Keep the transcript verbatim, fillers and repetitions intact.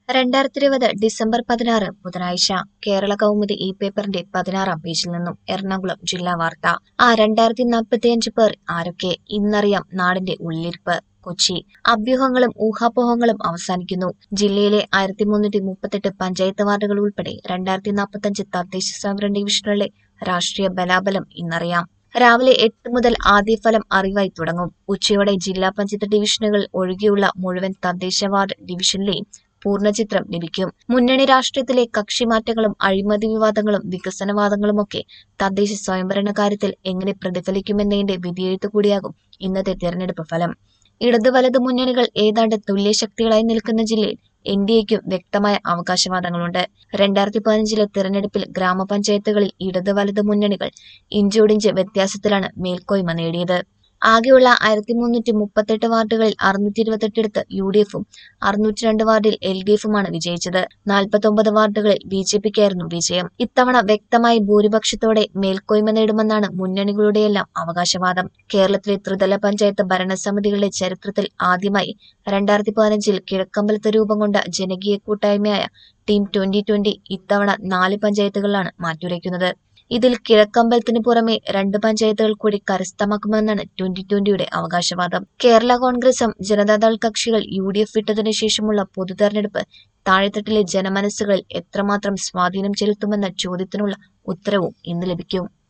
രണ്ടായിരത്തി ഇരുപത് ഡിസംബർ പതിനാറ് ബുധനാഴ്ച കേരള കൗമുദി ഈ പേപ്പറിന്റെ പതിനാറാം പേജിൽ നിന്നും എറണാകുളം ജില്ലാ വാർത്ത. ആ രണ്ടായിരത്തി നാൽപ്പത്തിയഞ്ച് പേർ ആരൊക്കെ? ഇന്നറിയാം നാടിന്റെ ഉള്ളിരിപ്പ്. കൊച്ചി. അഭ്യൂഹങ്ങളും ഊഹാപോഹങ്ങളും അവസാനിക്കുന്നു. ജില്ലയിലെ ആയിരത്തി മുന്നൂറ്റി മുപ്പത്തെട്ട് പഞ്ചായത്ത് വാർഡുകൾ ഉൾപ്പെടെ രണ്ടായിരത്തി നാൽപ്പത്തഞ്ച് തദ്ദേശ സ്വയംഭരണ ഡിവിഷനുകളിലെ രാഷ്ട്രീയ ബലാബലം ഇന്നറിയാം. രാവിലെ എട്ട് മുതൽ ആദ്യഫലം അറിവായി തുടങ്ങും. ഉച്ചയോടെ ജില്ലാ പഞ്ചായത്ത് ഡിവിഷനുകൾ ഒഴികെയുള്ള മുഴുവൻ തദ്ദേശ വാർഡ് ഡിവിഷനിലെയും പൂർണ്ണചിത്രം ലഭിക്കും. മുന്നണി രാഷ്ട്രീയത്തിലെ കക്ഷിമാറ്റങ്ങളും അഴിമതി വിവാദങ്ങളും വികസനവാദങ്ങളുമൊക്കെ തദ്ദേശ സ്വയംഭരണ കാര്യത്തിൽ എങ്ങനെ പ്രതിഫലിക്കുമെന്നതിന്റെ വിധിയെഴുത്തു കൂടിയാകും ഇന്നത്തെ തിരഞ്ഞെടുപ്പ് ഫലം. ഇടത് വലത് മുന്നണികൾ ഏതാണ്ട് തുല്യശക്തികളായി നിൽക്കുന്ന ജില്ലയിൽ എൻ ഡി എക്കും വ്യക്തമായ അവകാശവാദങ്ങളുണ്ട്. രണ്ടായിരത്തി പതിനഞ്ചിലെ തിരഞ്ഞെടുപ്പിൽ ഗ്രാമപഞ്ചായത്തുകളിൽ ഇടത് വലത് മുന്നണികൾ ഇഞ്ചോടിഞ്ച് വ്യത്യാസത്തിലാണ് മേൽക്കോയ്മ നേടിയത്. ആകെയുള്ള ആയിരത്തി മുന്നൂറ്റി മുപ്പത്തെട്ട് വാർഡുകളിൽ അറുന്നൂറ്റി ഇരുപത്തെട്ടിടത്ത് യു ഡി എഫും അറുന്നൂറ്റി രണ്ട് വാർഡിൽ എൽ ഡി എഫുമാണ് വിജയിച്ചത്. നാൽപ്പത്തൊമ്പത് വാർഡുകളിൽ ബി ജെ പിക്കായിരുന്നു വിജയം. ഇത്തവണ വ്യക്തമായ ഭൂരിപക്ഷത്തോടെ മേൽക്കോയ്മ നേടുമെന്നാണ് മുന്നണികളുടെയെല്ലാം അവകാശവാദം. കേരളത്തിലെ ത്രിതല പഞ്ചായത്ത് ഭരണസമിതികളുടെ ചരിത്രത്തിൽ ആദ്യമായി രണ്ടായിരത്തി പതിനഞ്ചിൽ കിഴക്കമ്പലത്ത് രൂപം കൊണ്ട ജനകീയ കൂട്ടായ്മയായ ടീം ട്വന്റി ട്വന്റി ഇത്തവണ നാല് പഞ്ചായത്തുകളിലാണ് മാറ്റുരയ്ക്കുന്നത്. ഇതിൽ കിഴക്കമ്പലത്തിന് പുറമെ രണ്ട് പഞ്ചായത്തുകൾ കൂടി കരസ്ഥമാക്കുമെന്നാണ് ട്വന്റി ട്വന്റിയുടെ അവകാശവാദം. കേരള കോൺഗ്രസും ജനതാദൾ കക്ഷികൾ യു ഡി എഫ് വിട്ടതിനു ശേഷമുള്ള പൊതു തെരഞ്ഞെടുപ്പ് താഴെത്തട്ടിലെ ജനമനസ്സുകളിൽ എത്രമാത്രം സ്വാധീനം ചെലുത്തുമെന്ന ചോദ്യത്തിനുള്ള ഉത്തരവും ഇന്ന് ലഭിക്കും.